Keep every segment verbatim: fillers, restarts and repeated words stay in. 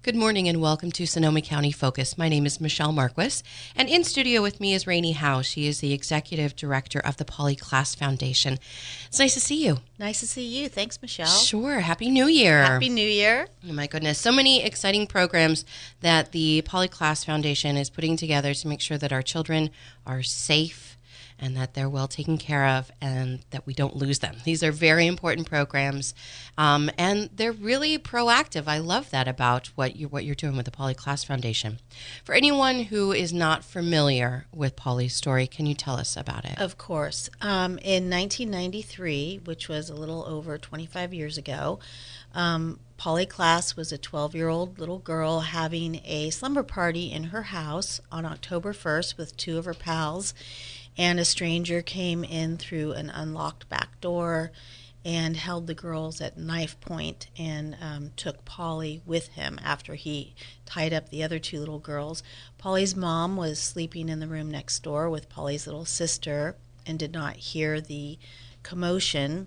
Good morning and welcome to Sonoma County Focus. My name is Michelle Marquis, and in studio with me is Rainey Howe. She is the Executive Director of the Polly Klaas Foundation. It's nice to see you. Nice to see you. Thanks, Michelle. Sure. Happy New Year. Happy New Year. Oh my goodness. So many exciting programs that the Polly Klaas Foundation is putting together to make sure that our children are safe and that they're well taken care of and that we don't lose them. These are very important programs, um, and they're really proactive. I love that about what you're, what you're doing with the Polly Klaas Foundation. For anyone who is not familiar with Polly's story, can you tell us about it? Of course. Um, in nineteen ninety-three, which was a little over twenty-five years ago, um, Polly Klaas was a twelve-year-old little girl having a slumber party in her house on October first with two of her pals. And a stranger came in through an unlocked back door and held the girls at knife point and um, took Polly with him after he tied up the other two little girls. Polly's mom was sleeping in the room next door with Polly's little sister and did not hear the commotion.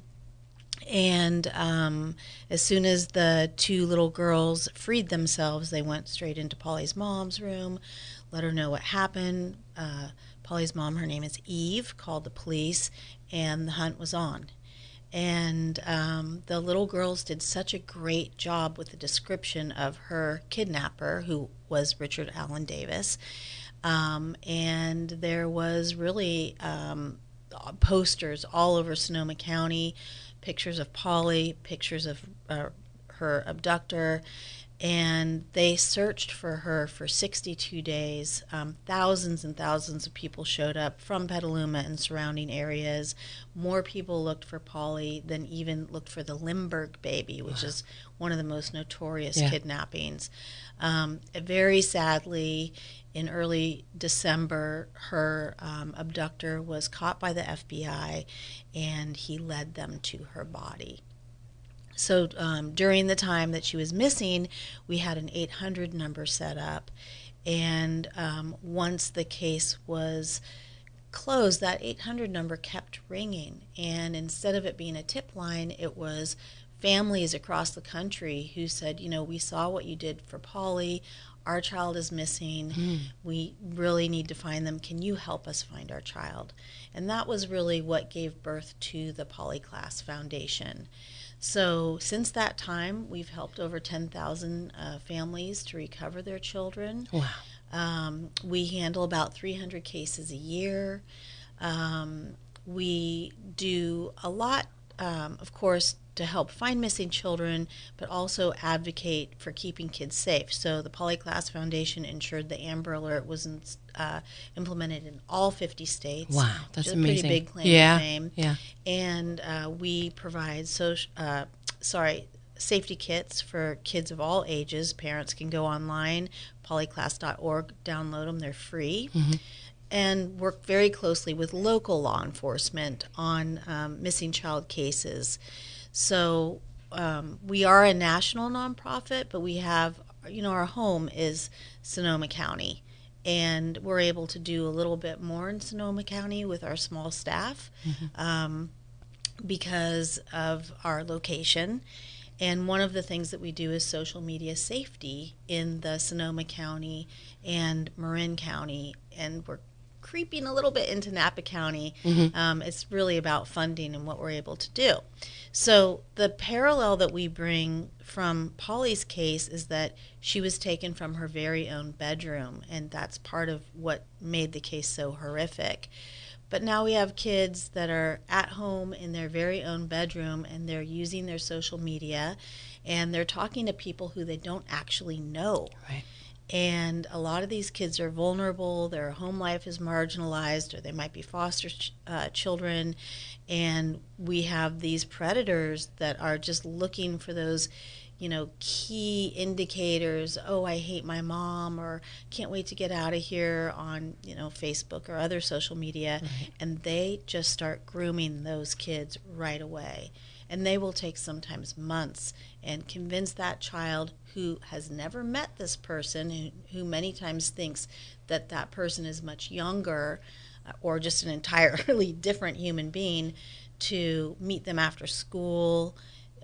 And um, as soon as the two little girls freed themselves, they went straight into Polly's mom's room, let her know what happened. Uh, Polly's mom, her name is Eve, called the police, and the hunt was on. And um, the little girls did such a great job with the description of her kidnapper, who was Richard Allen Davis. Um, and there was really um, posters all over Sonoma County, pictures of Polly, pictures of uh, her abductor. And they searched for her for sixty-two days. Um, thousands and thousands of people showed up from Petaluma and surrounding areas. More people looked for Polly than even looked for the Limburg baby, which wow. is one of the most notorious yeah. kidnappings. Um, very sadly, in early December, her um, abductor was caught by the F B I, and he led them to her body. So um, during the time that she was missing, we had an eight hundred number set up. And um, once the case was closed, that eight hundred number kept ringing. And instead of it being a tip line, it was families across the country who said, you know, we saw what you did for Polly. Our child is missing. Mm. We really need to find them. Can you help us find our child? And that was really what gave birth to the Polly Klaas Foundation. So since that time, we've helped over ten thousand uh, families to recover their children. Wow. Um, we handle about three hundred cases a year. Um, we do a lot, um, of course, to help find missing children, but also advocate for keeping kids safe. So the Polly Klaas Foundation ensured the Amber Alert was in, uh, implemented in all fifty states. Wow, that's which is amazing. A pretty big claim yeah, to fame. Yeah. And uh, we provide social, uh, sorry, safety kits for kids of all ages. Parents can go online, polly klaas dot org, download them. They're free. Mm-hmm. And work very closely with local law enforcement on um, missing child cases. So um, we are a national nonprofit, but we have, you know, our home is Sonoma County. And we're able to do a little bit more in Sonoma County with our small staff mm-hmm. um, because of our location. And one of the things that we do is social media safety in the Sonoma County and Marin County. And we're creeping a little bit into Napa County. Mm-hmm. Um, it's really about funding and what we're able to do. So the parallel that we bring from Polly's case is that she was taken from her very own bedroom, and that's part of what made the case so horrific. But now we have kids that are at home in their very own bedroom, and they're using their social media, and they're talking to people who they don't actually know. Right. And a lot of these kids are vulnerable, their home life is marginalized, or they might be foster ch- uh, children. And we have these predators that are just looking for those, you know, key indicators. Oh, I hate my mom, or can't wait to get out of here on, you know, Facebook or other social media. Right. And they just start grooming those kids right away. And they will take sometimes months and convince that child who has never met this person, who, who many times thinks that that person is much younger uh, or just an entirely different human being, to meet them after school,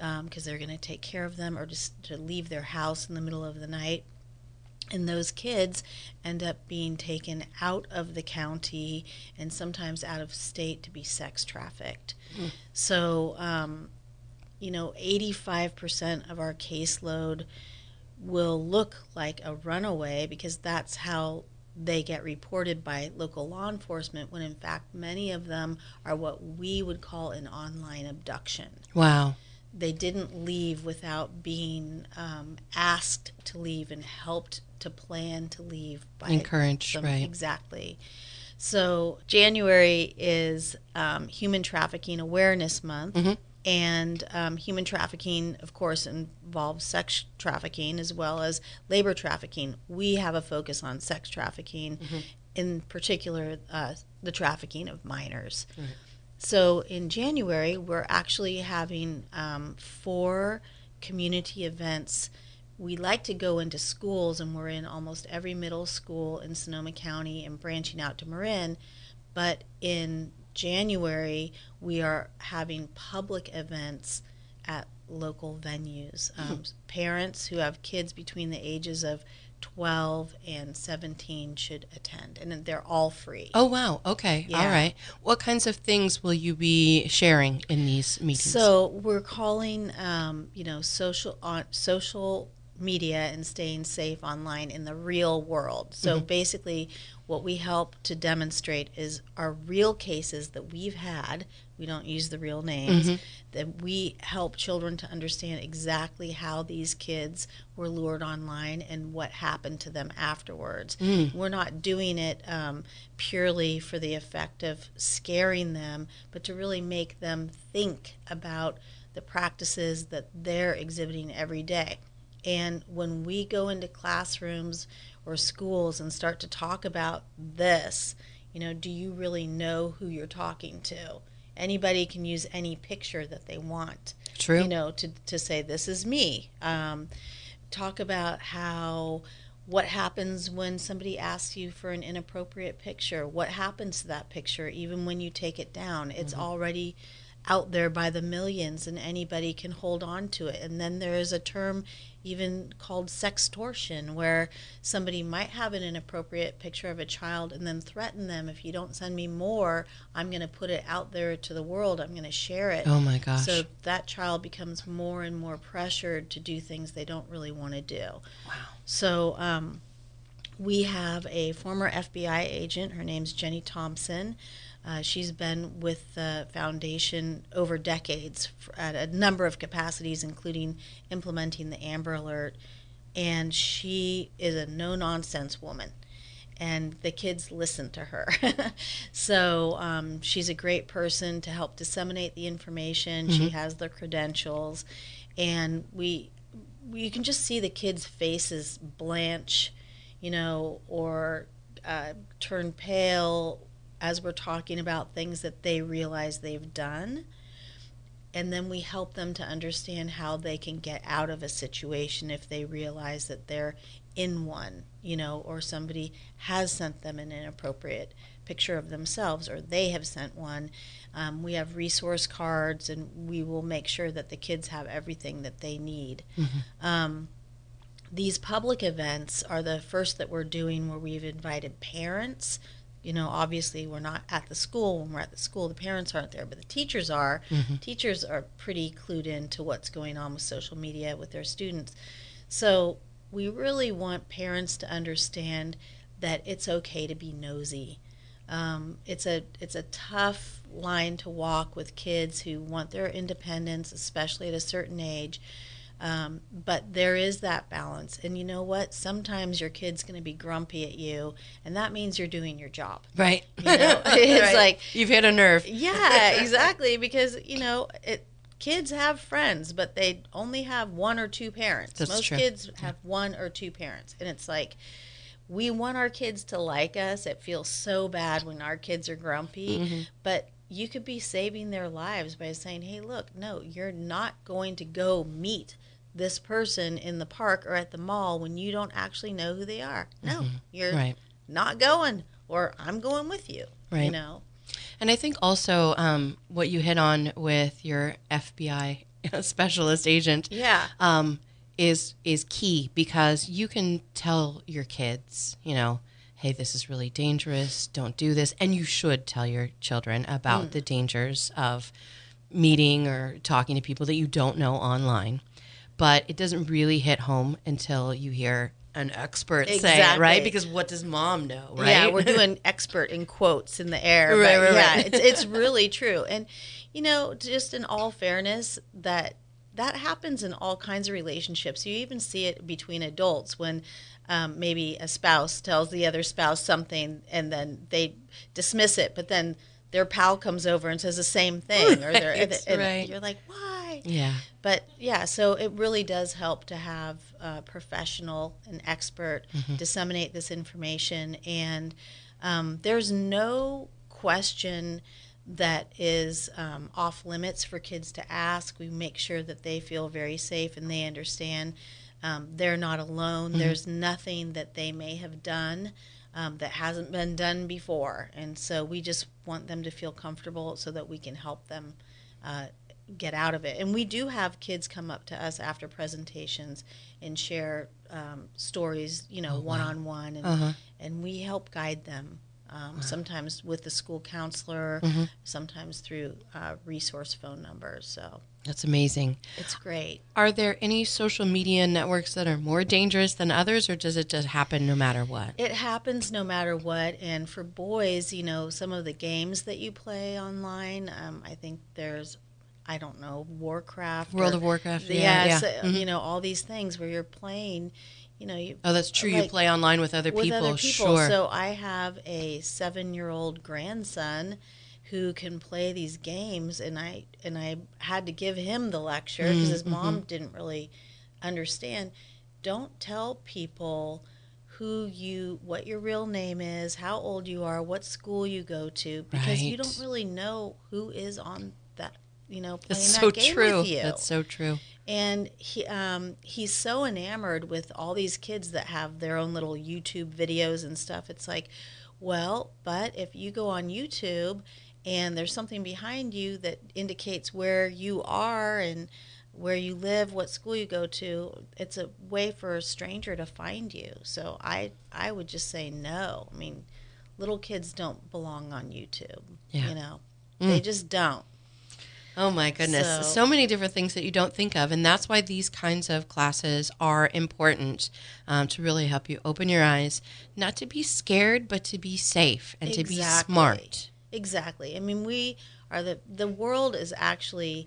because um, they're going to take care of them or just to leave their house in the middle of the night. And those kids end up being taken out of the county and sometimes out of state to be sex trafficked. Mm. So, um, you know, eighty-five percent of our caseload will look like a runaway because that's how they get reported by local law enforcement, when in fact many of them are what we would call an online abduction. Wow. They didn't leave without being um, asked to leave and helped to plan to leave. By Encouraged, some, right. Exactly. So January is um, Human Trafficking Awareness Month. Mm-hmm. And um, human trafficking, of course, involves sex trafficking as well as labor trafficking. We have a focus on sex trafficking, mm-hmm. in particular uh, the trafficking of minors. Right. So in January, we're actually having um, four community events. We like to go into schools, and we're in almost every middle school in Sonoma County and branching out to Marin. But in January, we are having public events at local venues. Um, mm-hmm. Parents who have kids between the ages of twelve and seventeen should attend, and they're all free. Oh, wow. Okay. Yeah. All right. What kinds of things will you be sharing in these meetings? So we're calling, um, you know, social on social media and staying safe online in the real world. So mm-hmm. basically what we help to demonstrate is our real cases that we've had. We don't use the real names. Mm-hmm. That we help children to understand exactly how these kids were lured online and what happened to them afterwards. Mm. We're not doing it um, purely for the effect of scaring them, but to really make them think about the practices that they're exhibiting every day. And when we go into classrooms or schools and start to talk about this, you know, do you really know who you're talking to? Anybody can use any picture that they want. True. You know, to, to say, this is me. Um, talk about how, what happens when somebody asks you for an inappropriate picture. What happens to that picture even when you take it down? It's mm-hmm. already out there by the millions, and anybody can hold on to it. And then there is a term even called sextortion, where somebody might have an inappropriate picture of a child and then threaten them, if you don't send me more, I'm going to put it out there to the world, I'm going to share it. Oh my gosh. So that child becomes more and more pressured to do things they don't really want to do. Wow. So um, we have a former F B I agent, her name's Jenny Thompson. Uh, she's been with the foundation over decades at a number of capacities, including implementing the Amber Alert. And she is a no-nonsense woman, and the kids listen to her. So um, she's a great person to help disseminate the information. Mm-hmm. She has the credentials, and we, we you can just see the kids' faces blanch, you know, or uh, turn pale as we're talking about things that they realize they've done. And then we help them to understand how they can get out of a situation if they realize that they're in one, you know, or somebody has sent them an inappropriate picture of themselves, or they have sent one. Um, we have resource cards, and we will make sure that the kids have everything that they need. Mm-hmm. Um, these public events are the first that we're doing where we've invited parents. You know, obviously we're not at the school. When we're at the school, the parents aren't there, but the teachers are. Mm-hmm. Teachers are pretty clued in to what's going on with social media with their students. So we really want parents to understand that it's okay to be nosy. Um, it's a it's a tough line to walk with kids who want their independence, especially at a certain age. Um, but there is that balance. And you know what? Sometimes your kid's going to be grumpy at you, and that means you're doing your job. Right. You know? It's right. like, you've hit a nerve. Yeah, exactly. Because, you know, it, kids have friends, but they only have one or two parents. That's Most true. kids have one or two parents. And it's like, we want our kids to like us. It feels so bad when our kids are grumpy, mm-hmm. but you could be saving their lives by saying, hey, look, no, you're not going to go meet this person in the park or at the mall when you don't actually know who they are. No, mm-hmm. you're right. not going, or I'm going with you, right. you know. And I think also um, what you hit on with your F B I specialist agent, Yeah. um, is is key, because you can tell your kids, you know, hey, this is really dangerous. Don't do this. And you should tell your children about mm. the dangers of meeting or talking to people that you don't know online. But it doesn't really hit home until you hear an expert exactly. say it, right? Because what does mom know, right? Yeah, we're doing expert in quotes in the air. Right, but right, yeah, right. it's, it's really true. And, you know, just in all fairness, that that happens in all kinds of relationships. You even see it between adults when um, maybe a spouse tells the other spouse something and then they dismiss it, but then their pal comes over and says the same thing. Or they're, right, and right. you're like, why? Yeah. But, yeah, so it really does help to have a professional, an expert, mm-hmm. disseminate this information. And um, there's no question that is um, off limits for kids to ask. We make sure that they feel very safe and they understand um, they're not alone. Mm-hmm. There's nothing that they may have done um, that hasn't been done before. And so we just want them to feel comfortable so that we can help them uh, get out of it. And we do have kids come up to us after presentations and share um, stories, you know, oh, one-on-one, and, uh-huh. and we help guide them. Um, wow. Sometimes with the school counselor, mm-hmm. sometimes through uh, resource phone numbers. So that's amazing. It's great. Are there any social media networks that are more dangerous than others, or does it just happen no matter what? It happens no matter what. And for boys, you know, some of the games that you play online, um, I think there's, I don't know, Warcraft. World or, of Warcraft. Yeah, yeah. So, mm-hmm. you know, all these things where you're playing. You know, you, oh, that's true. Like, you play online with other with people. Other people. Sure. So I have a seven-year-old grandson who can play these games, and I and I had to give him the lecture because mm-hmm. his mom didn't really understand. Don't tell people who you, what your real name is, how old you are, what school you go to, because right. you don't really know who is on that, you know, playing that's that so game true. with you. That's so true. And he um, he's so enamored with all these kids that have their own little YouTube videos and stuff. It's like, well, but if you go on YouTube and there's something behind you that indicates where you are and where you live, what school you go to, it's a way for a stranger to find you. So I I would just say no. I mean, little kids don't belong on YouTube. Yeah. You know, mm. they just don't. Oh, my goodness. So, so many different things that you don't think of. And that's why these kinds of classes are important, um, to really help you open your eyes, not to be scared, but to be safe and exactly. to be smart. Exactly. I mean, we are the, the world is actually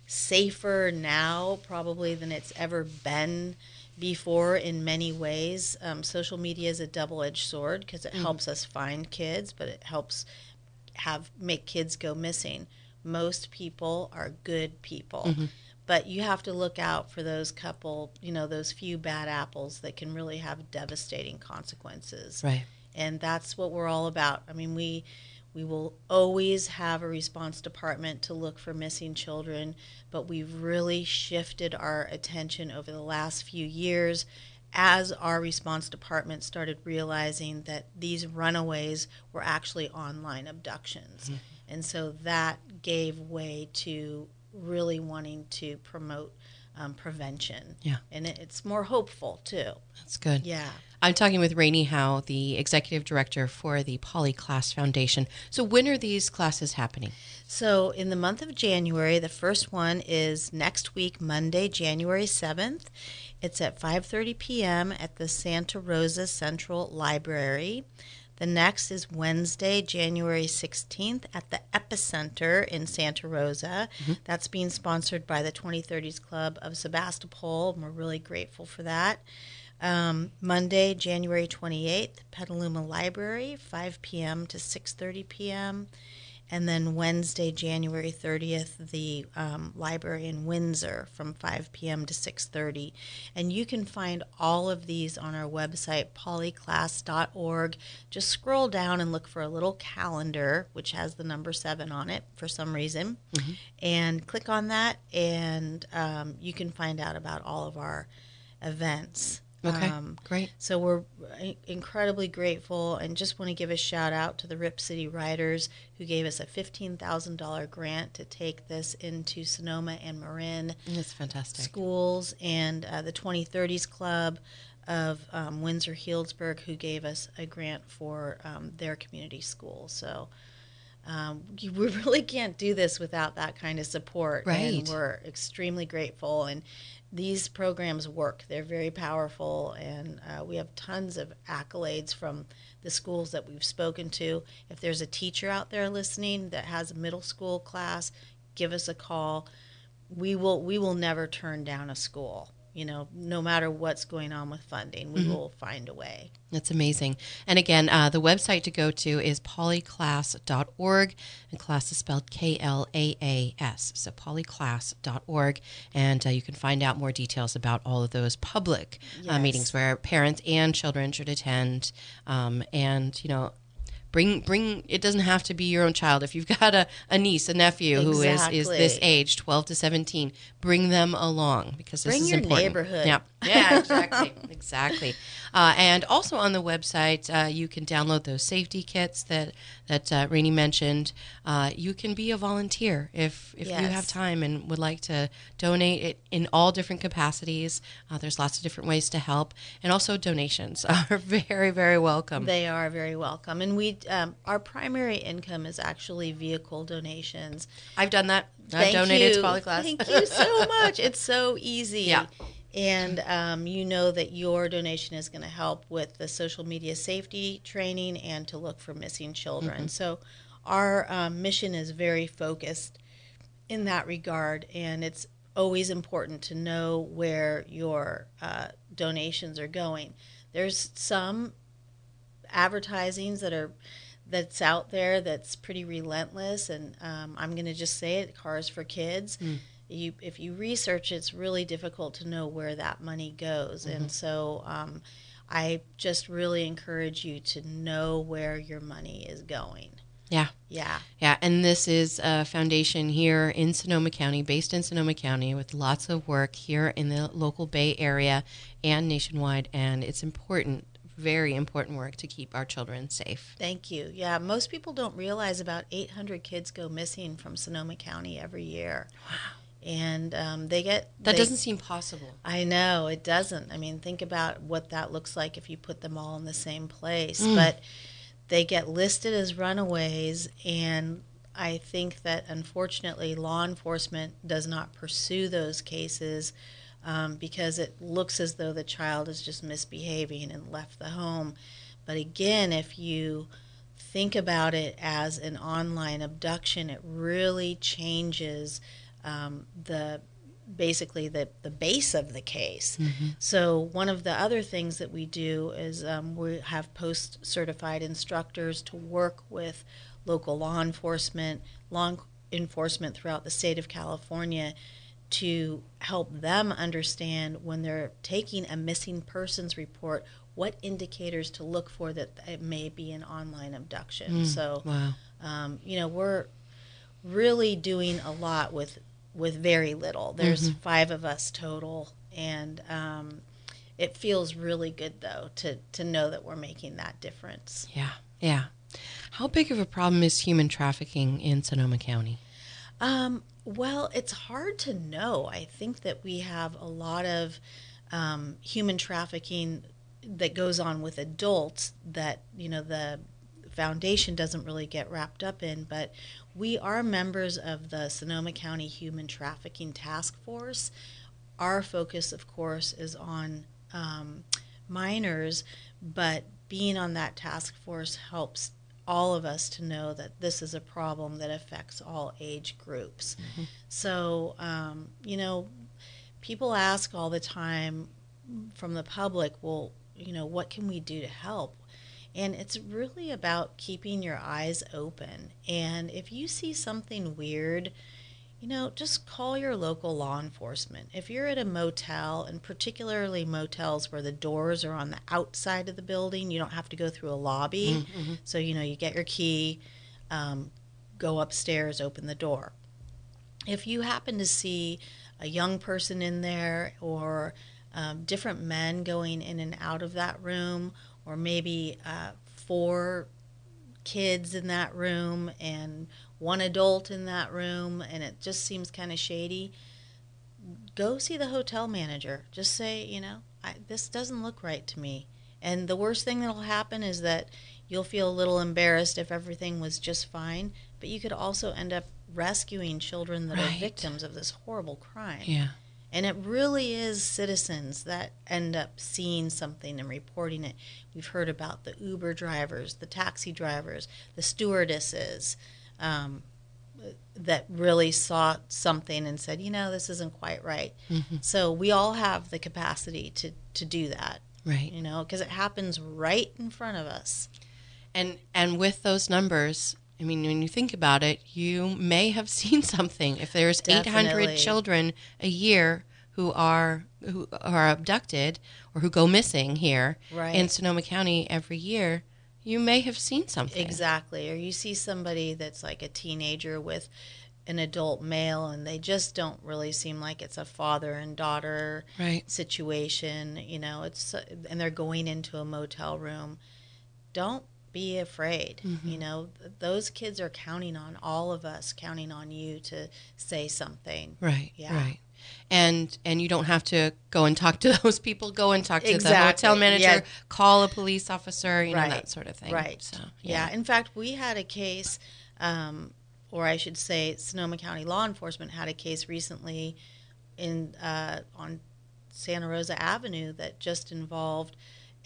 safer now probably than it's ever been before in many ways. Um, social media is a double-edged sword because it mm. helps us find kids, but it helps have make kids go missing. Most people are good people, mm-hmm. but you have to look out for those couple, you know, those few bad apples that can really have devastating consequences. Right. And that's what we're all about. I mean, we we will always have a response department to look for missing children, but we've really shifted our attention over the last few years as our response department started realizing that these runaways were actually online abductions. Mm-hmm. And so that gave way to really wanting to promote um, prevention. Yeah. And it, it's more hopeful, too. That's good. Yeah. I'm talking with Rainey Howe, the executive director for the Poly Class Foundation. So when are these classes happening? So in the month of January, the first one is next week, Monday, January seventh. It's at five thirty p.m. at the Santa Rosa Central Library. The next is Wednesday, January sixteenth at the Epicenter in Santa Rosa. Mm-hmm. That's being sponsored by the twenty thirties Club of Sebastopol, and we're really grateful for that. Um, Monday, January twenty-eighth, Petaluma Library, five p.m. to six thirty p.m. And then Wednesday, January thirtieth, the um, library in Windsor from five p.m. to six thirty. And you can find all of these on our website, polyclass dot org. Just scroll down and look for a little calendar, which has the number seven on it for some reason. Mm-hmm. And click on that, and um, you can find out about all of our events. Okay, Um, great. so we're incredibly grateful, and just want to give a shout out to the Rip City Riders, who gave us a fifteen thousand dollars grant to take this into Sonoma and Marin That's fantastic. schools, and uh, the twenty thirties Club of um, Windsor Healdsburg, who gave us a grant for um, their community school. So um, you, we really can't do this without that kind of support, Right. and we're extremely grateful. And these programs work; they're very powerful, and uh, we have tons of accolades from the schools that we've spoken to. If there's a teacher out there listening that has a middle school class, give us a call. We will we will never turn down a school. You know, no matter what's going on with funding, we mm-hmm. will find a way. That's amazing. And again, uh, the website to go to is polyclass dot org, and class is spelled K L A A S, so polyclass dot org, and uh, you can find out more details about all of those public yes. uh, meetings where parents and children should attend, um, and, you know, Bring, bring. It doesn't have to be your own child. If you've got a, a niece, a nephew exactly. who is, is this age, twelve to seventeen, bring them along, because this bring is your important. neighborhood. Yeah, yeah, exactly, exactly. Uh, and also on the website, uh, you can download those safety kits that that uh, Rainey mentioned. Uh, you can be a volunteer if if yes. you have time and would like to donate it in all different capacities. Uh, there's lots of different ways to help, and also donations are very, very welcome. They are very welcome, and we um, our primary income is actually vehicle donations. I've done that. Thank I've donated you. to Polyclass. Thank you so much. It's so easy. Yeah. And um, you know that your donation is going to help with the social media safety training and to look for missing children. Mm-hmm. So our um, mission is very focused in that regard, and it's always important to know where your uh, donations are going. There's some advertisings that are that's out there that's pretty relentless, and um, I'm going to just say it, Cars for Kids. Mm. You, if you research, it's really difficult to know where that money goes. Mm-hmm. And so um, I just really encourage you to know where your money is going. Yeah. Yeah. Yeah. And this is a foundation here in Sonoma County, based in Sonoma County, with lots of work here in the local Bay Area and nationwide. And it's important, very important work to keep our children safe. Thank you. Yeah. Most people don't realize about eight hundred kids go missing from Sonoma County every year. Wow. And um, they get... That they, doesn't seem possible. I know, it doesn't. I mean, think about what that looks like if you put them all in the same place. Mm. But they get listed as runaways, and I think that, unfortunately, law enforcement does not pursue those cases um, because it looks as though the child is just misbehaving and left the home. But again, if you think about it as an online abduction, it really changes Um, the basically the, the base of the case. Mm-hmm. So one of the other things that we do is um, we have post-certified instructors to work with local law enforcement, law enforcement throughout the state of California, to help them understand when they're taking a missing persons report, what indicators to look for that it may be an online abduction. Mm, so, wow. um, you know, we're really doing a lot with with very little. There's mm-hmm. five of us total, and um, it feels really good, though, to, to know that we're making that difference. Yeah, yeah. How big of a problem is human trafficking in Sonoma County? Um, well, it's hard to know. I think that we have a lot of um, human trafficking that goes on with adults that, you know, the foundation doesn't really get wrapped up in, but we are members of the Sonoma County Human Trafficking Task Force. Our focus, of course, is on um, minors, but being on that task force helps all of us to know that this is a problem that affects all age groups. Mm-hmm. So, um, you know, people ask all the time from the public, well, you know, what can we do to help? And it's really about keeping your eyes open. And if you see something weird, you know, just call your local law enforcement. If you're at a motel, and particularly motels where the doors are on the outside of the building, you don't have to go through a lobby. Mm-hmm. So, you know, you get your key, um, go upstairs, open the door. If you happen to see a young person in there, or um, different men going in and out of that room, or maybe uh, four kids in that room and one adult in that room, and it just seems kind of shady. Go see the hotel manager. Just say, you know, I, this doesn't look right to me. And the worst thing that'll happen is that you'll feel a little embarrassed if everything was just fine, but you could also end up rescuing children that Right. are victims of this horrible crime. Yeah. And it really is citizens that end up seeing something and reporting it. We've heard about the Uber drivers, the taxi drivers, the stewardesses, um, that really saw something and said, you know, this isn't quite right. Mm-hmm. So we all have the capacity to, to do that, Right. you know, because it happens right in front of us. And and with those numbers, I mean, when you think about it, you may have seen something. If there's eight hundred Definitely. children a year who are who are abducted or who go missing here Right. in Sonoma County every year, you may have seen something. Exactly. Or you see somebody that's like a teenager with an adult male, and they just don't really seem like it's a father and daughter Right. situation. You know, it's and they're going into a motel room. Don't be afraid. Mm-hmm. You know, th- those kids are counting on all of us, counting on you to say something. Right. Yeah. Right. And and you don't have to go and talk to those people. Go and talk to Exactly. the hotel manager. Yeah. Call a police officer. You know, Right. that sort of thing. Right. So Yeah. In fact, we had a case, um, or I should say, Sonoma County law enforcement had a case recently in uh, on Santa Rosa Avenue that just involved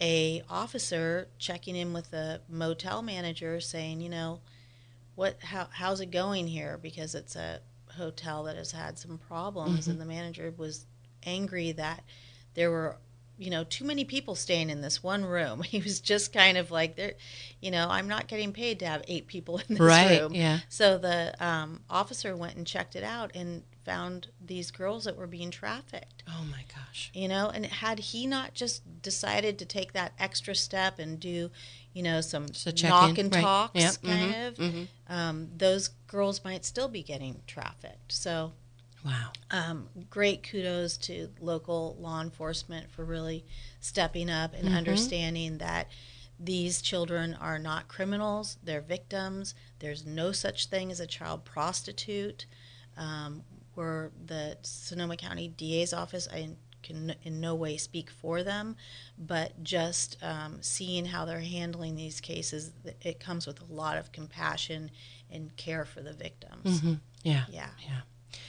a officer checking in with the motel manager, saying, you know, what, how, how's it going here? Because it's a hotel that has had some problems, Mm-hmm. and the manager was angry that there were, you know, too many people staying in this one room. He was just kind of like, there, you know, I'm not getting paid to have eight people in this Right. room. Yeah. So the um, officer went and checked it out and found these girls that were being trafficked. Oh my gosh. You know, and had he not just decided to take that extra step and do, you know, some So check knock in. and Right. talks Yep. kind Mhm. of, Mhm. um, those girls might still be getting trafficked. So, Wow. um, great kudos to local law enforcement for really stepping up and Mhm. understanding that these children are not criminals, they're victims. There's no such thing as a child prostitute. Um, where the Sonoma County D A's office, I can in no way speak for them, but just um, seeing how they're handling these cases, it comes with a lot of compassion and care for the victims. Mm-hmm. Yeah. Yeah. Yeah.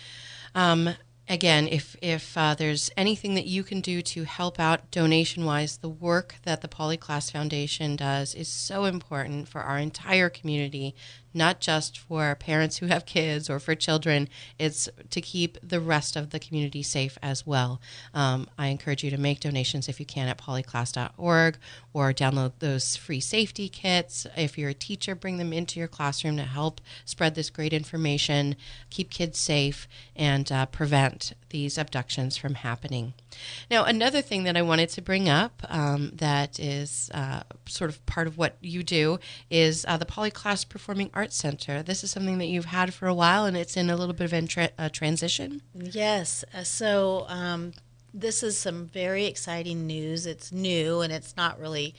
Um, again, if if uh, there's anything that you can do to help out donation-wise, the work that the Polyclass Foundation does is so important for our entire community, not just for parents who have kids or for children. It's to keep the rest of the community safe as well. Um, I encourage you to make donations if you can at polyclass dot org, or download those free safety kits. If you're a teacher, bring them into your classroom to help spread this great information, keep kids safe, and uh, prevent these abductions from happening. Now, another thing that I wanted to bring up um, that is uh, sort of part of what you do is uh, the Polyclass Performing Arts Center. This is something that you've had for a while, and it's in a little bit of a tra- uh, transition. Yes. Uh, so um, this is some very exciting news. It's new and it's not really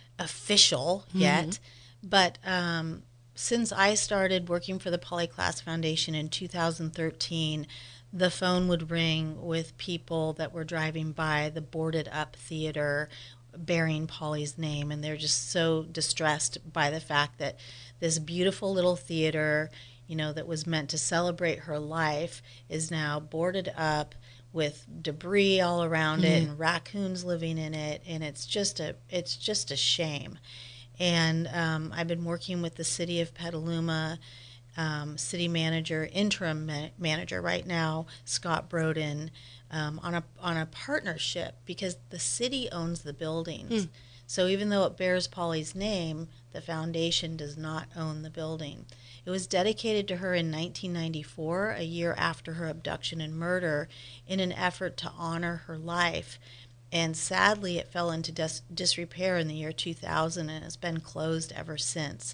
official yet, mm-hmm. but um, since I started working for the Polyclass Foundation in two thousand thirteen, the phone would ring with people that were driving by the boarded up theater bearing Polly's name, and they're just so distressed by the fact that this beautiful little theater, you know, that was meant to celebrate her life is now boarded up with debris all around mm-hmm. it and raccoons living in it, and it's just a it's just a shame. And um, I've been working with the city of Petaluma, um, city manager, interim ma- manager right now, Scott Broden, um, on a on a partnership, because the city owns the buildings. Mm. So even though it bears Polly's name, the foundation does not own the building. It was dedicated to her in nineteen ninety-four, a year after her abduction and murder, in an effort to honor her life. And sadly, it fell into dis- disrepair in the year two thousand and has been closed ever since.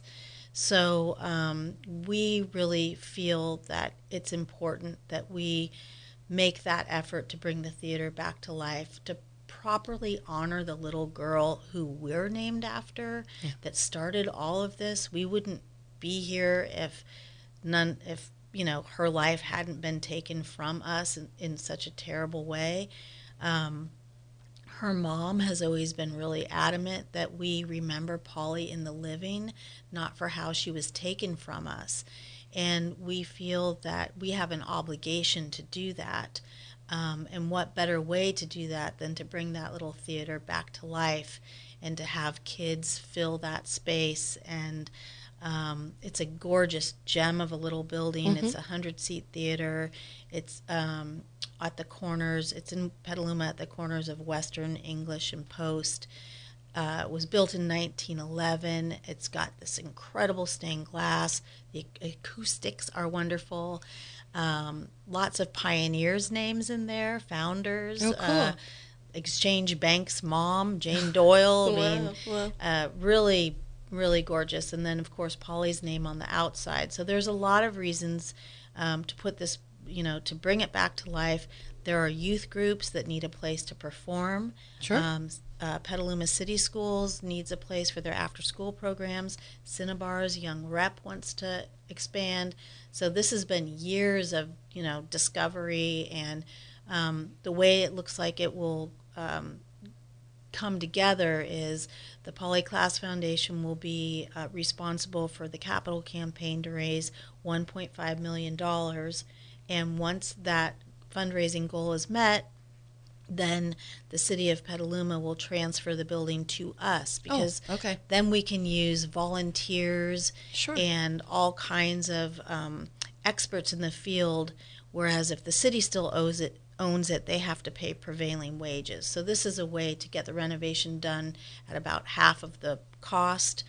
So um, we really feel that it's important that we make that effort to bring the theater back to life, to properly honor the little girl who we're named after, Yeah. that started all of this, we wouldn't be here if none, if, you know, her life hadn't been taken from us in, in such a terrible way. Um, her mom has always been really adamant that we remember Polly in the living, not for how she was taken from us. And we feel that we have an obligation to do that. Um, and what better way to do that than to bring that little theater back to life and to have kids fill that space. And um, it's a gorgeous gem of a little building. Mm-hmm. It's a hundred-seat theater. It's um, at the corners. It's in Petaluma at the corners of Western, English, and Post. Uh, it was built in nineteen eleven. It's got this incredible stained glass. The acoustics are wonderful. Um, lots of pioneers' names in there, founders. Oh, cool. Uh, Exchange Bank's mom, Jane Doyle. I mean, Wow, wow. Uh, really, really gorgeous. And then, of course, Polly's name on the outside. So there's a lot of reasons um, to put this, you know, to bring it back to life. There are youth groups that need a place to perform. Sure. Um, uh, Petaluma City Schools needs a place for their after-school programs. Cinnabar's Young Rep wants to expand. So this has been years of, you know, discovery, and um, the way it looks like it will um, come together is the Polly Klaas Foundation will be uh, responsible for the capital campaign to raise one point five million dollars, and once that fundraising goal is met, then the city of Petaluma will transfer the building to us, because oh, okay. then we can use volunteers Sure. and all kinds of um, experts in the field, whereas if the city still owes it, owns it, they have to pay prevailing wages. So this is a way to get the renovation done at about half of the cost,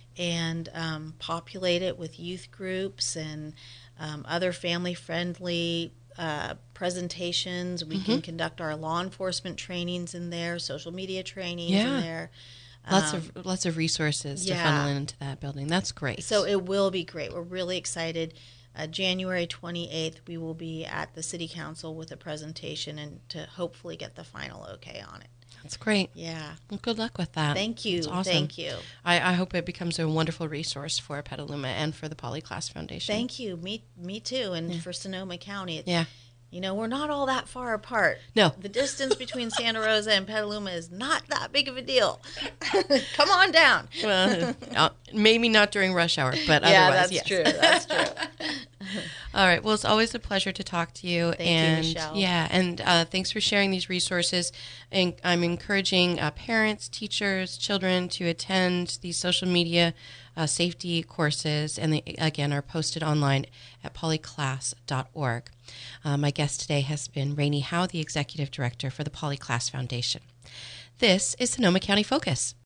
and um, populate it with youth groups and um, other family-friendly uh, presentations. We Mm-hmm. can conduct our law enforcement trainings in there, social media trainings Yeah. in there. Lots Um, of lots of resources to yeah. funnel into that building. That's great. So it will be great. We're really excited. Uh, January twenty-eighth, we will be at the City Council with a presentation and to hopefully get the final okay on it. That's great. Yeah. Well, good luck with that. Thank you. That's awesome. Thank you. I, I hope it becomes a wonderful resource for Petaluma and for the Polly Klaas Foundation. Thank you. Me, me too. And Yeah. for Sonoma County, it's, Yeah. you know, we're not all that far apart. No. The distance between Santa Rosa and Petaluma is not that big of a deal. Come on down. Well, uh, maybe not during rush hour, but Yeah, otherwise, that's yes. true. That's true. All right. Well, it's always a pleasure to talk to you. Thank you, and Michelle. Yeah, and uh, thanks for sharing these resources. And I'm encouraging uh, parents, teachers, children to attend these social media uh, safety courses, and they, again, are posted online at polly klaas dot org. Uh, my guest today has been Rainey Howe, the Executive Director for the Polly Klaas Foundation. This is Sonoma County Focus.